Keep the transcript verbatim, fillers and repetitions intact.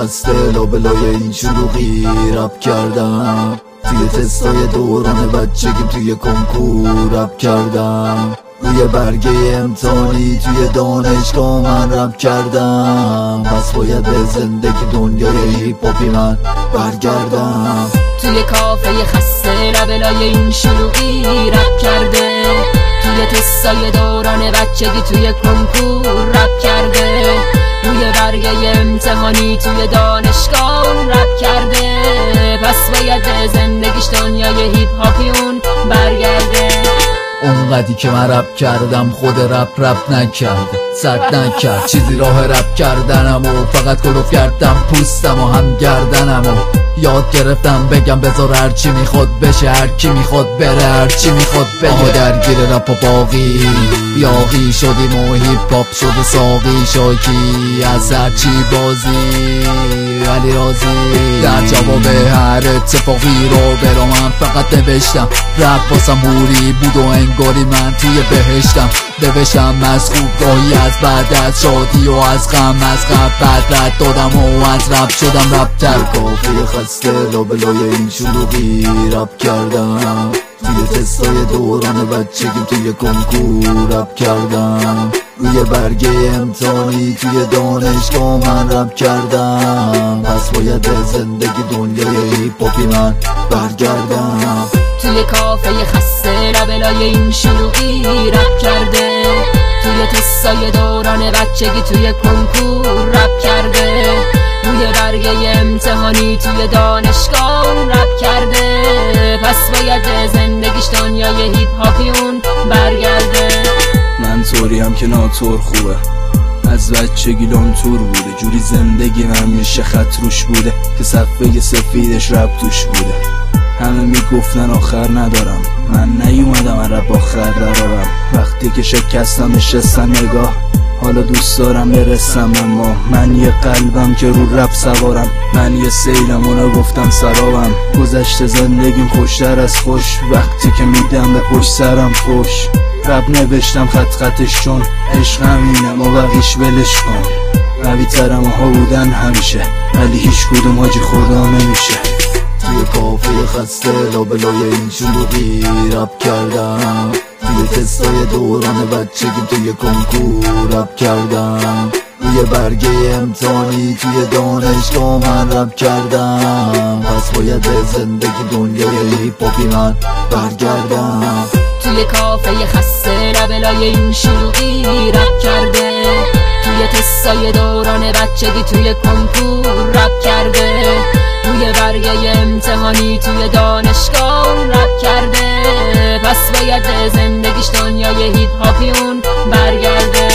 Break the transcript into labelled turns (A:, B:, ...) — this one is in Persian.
A: خسته لابلای این شلوغی رپ کردم، توی تستای دوران بچگیم توی کنکور رپ کردم، روی برگه امتحانی توی دانشگاه من رپ کردم، پس باید به زندگی دنیای هیپ هاپی من برگردم.
B: توی کافه خسته لابلای این شلوغی رپ کرده، توی تستای دوران بچگی توی کنکور رپ کرده، روی برگه امتحانی توی دانشگاه رپ کرده، پس باید به زندگیش دنیای هیپ هاپیون برگرده.
A: اونقدی که من رپ کردم خود رپ رپ نکرد، سرد نکرد چیزی راه رپ کردنم و فقط کلوف کردم پوستم و هم گردنم و یاد گرفتم بگم بذار هرچی میخواد بشه، هرکی میخواد بره، هرچی میخواد بگه. آها درگیر رپ و باقی یاقی شدیم و هیپ هاپ شده ساقی، شاکی از هرچی بازی ولی راضی. در جواب هر اتفاقی رو برا من فقط نوشتم، رپ واسم بوری بود و انگاری من توی بهشتم، نوشتم از خوب گاهی از بعد از شادی و از غم، از غفلت رد دادم و از رپ شدم رپتر. کافه خسته لابلای این شلوغی رپ کردم، توی تستای دوران بچگیم توی کنکور رپ کردم، روی برگه امتحانی توی دانشگاه من رپ کردم، پس باید به زندگی دنیای هیپ هاپی من برگردم.
B: توی کافه خسته لابلای این شلوغی رپ کرده، توی تستای دوران بچگی توی کنکور رپ کرده، روی برگه امتحانی توی دانشگاه رپ کرده، پس باید به زندگیش دنیای هیپ هاپیون برگرده.
C: من طوریم که ناطور خوبه، از بچگی لانتور بوده، جوری زندگی من میشه خط روش بوده که صفحه سفیدش رپ توش بوده. همه میگفتن آخر ندارم، من نیومدم من رپ آخر درارم، وقتی که شکستم نشستن نگاه، حالا دوست دارم برسم اما من یه قلبم که رو رپ سوارم، من یه سیلم اونا گفتم سرابم، گذشت زندگیم خوشتر از خوش، وقتی که میدم به پشت سرم خوش، رپ نوشتم خط خطش چون عشق همینم و بقیش ولش کن، قوی ترم ها بودن همیشه ولی هیچ کدوم حاجی خدا نمیشه.
A: توی کافه خسته لابلای این شلوغی رپ کردم، توی تستای دوران بچگیم توی کنکور رپ کردم، روی برگه امتحانی توی دانشگاه من رپ کردم، پس باید به زندگی دنیای هیپ هاپی من برگردم.
B: توی کافه خسته لابلای این شلوغی رپ کرده، توی تستای دوران بچگی توی کنکور رپ کرده، روی برگه امتحانی توی دانشگاه رپ کرده، پس باید به زندگیش دنیای هیپ هاپیون برگرده.